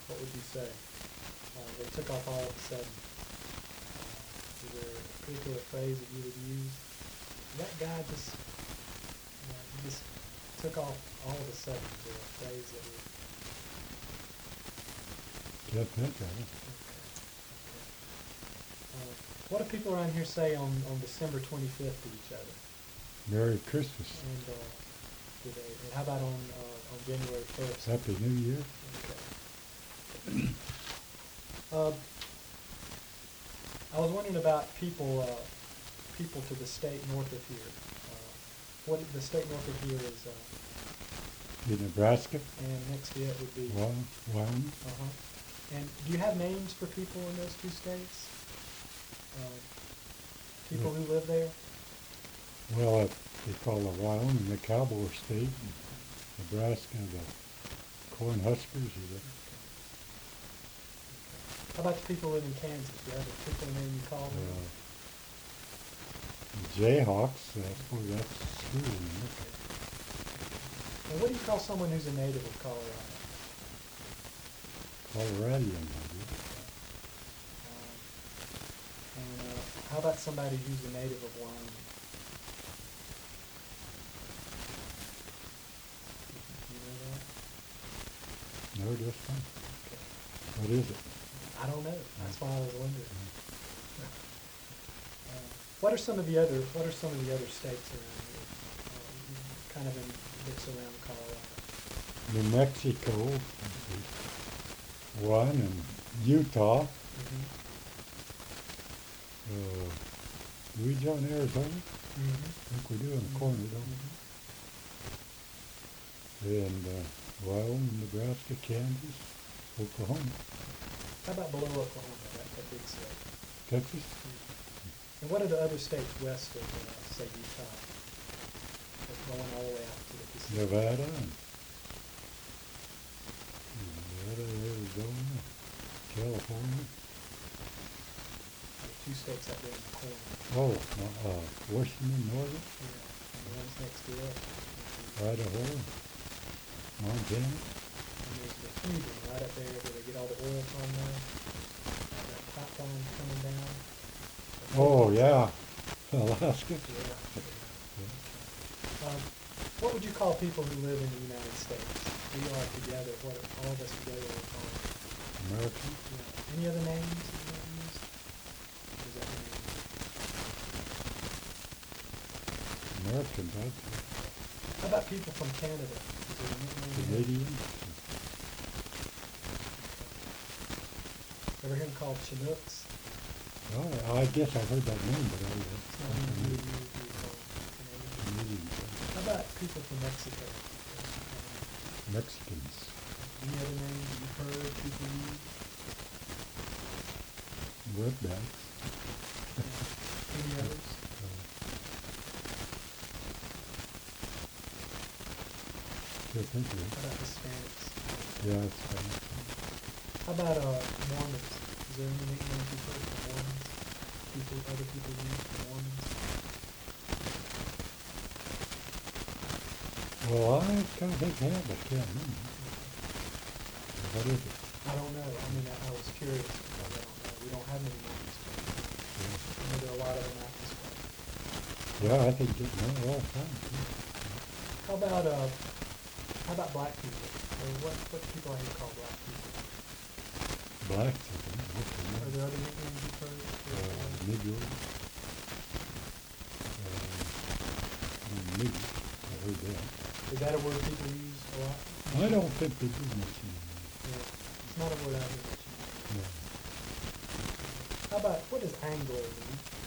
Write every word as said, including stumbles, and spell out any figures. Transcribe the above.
what would you say? Uh, they took off all of a sudden. Uh, is there a particular phrase that you would use? That guy just, uh, he just took off all of a sudden. Is there a phrase that would... Can't think of it. Okay. Okay. Uh, what do people around here say on, on December twenty-fifth to each other? Merry Christmas. And, uh, do they, and how about on, uh, on January first? Happy New Year. Okay. uh, I was wondering about people, uh, people to the state north of here. Uh, what the state north of here is, uh, In Nebraska. and next to it would be. Wyoming. Wyoming. Uh-huh. And do you have names for people in those two states? Uh, people Yeah. who live there? Well, uh, they call the Wyoming the cowboy state, and Nebraska the corn huskers. Or the, How about the people who live in Kansas? Do you have a particular name you call them? uh, the Jayhawks. I suppose that's school. Isn't it? And what do you call someone who's a native of Colorado? Coloradian, I guess. Um, and uh, how about somebody who's a native of Wyoming? You know that? No, just one. Okay. What is it? I don't know. That's why I was wondering. Uh, what are some of the other What are some of the other states around here? Uh, kind of in mix around Colorado. New Mexico, one, and Utah. Mm-hmm. Uh, do we join Arizona? Mm-hmm. I think we do in the corner, don't Mm-hmm. we? And uh, Wyoming, Nebraska, Kansas, Oklahoma, How about below Oklahoma, that, that big state? Texas. Mm-hmm. And what are the other states west of, uh, say, Utah? That's going all the way out to the Pacific. Nevada, and Nevada, Arizona, California. There's two states out there in the corner. Oh, uh, uh, Washington, Northern, Yeah. And the one's next to it. Idaho, Montana. And there's the Fusion right up there where they get all the oil from there. That pipeline coming down. Oh, yeah, Alaska. Yeah. Um, what would you call people who live in the United States? We are together. What all of us together are called? American. Yeah. Any other names that you want to use? Or is that the name? Americans, I'd say. How about people from Canada? Is there a nickname? Canadians. Ever hear them called Chinooks? Oh, I guess I've heard that name, but I It's not don't usually know. used to be called Canadian. Canadians. How about people from Mexico? Mexicans. Any other names that you've heard people use? Redbacks. Any others? Uh, can't think of How it. about Hispanics? Yeah, it's fine. How about uh, Mormons? Is there any nicknames you've heard for Mormons? People, other people use for Mormons? Well, I kind of think I have, but can't remember. What is it? I don't know. I mean, I, I was curious because I don't know. We don't have many Mormons. Yeah, I know there are a lot of them out this way. yeah I think you know all the time. How about uh, how about black people? Or what what do people out here call black people? Blacks, I think. What's the Are name? there other nicknames you've heard? for, Uh, uh, Negroes. Uh, Negro. I heard that. Is that a word people use a lot? I don't think they do much anymore. Yeah. It's not a word out here that you use. No. How about, what does Anglo mean?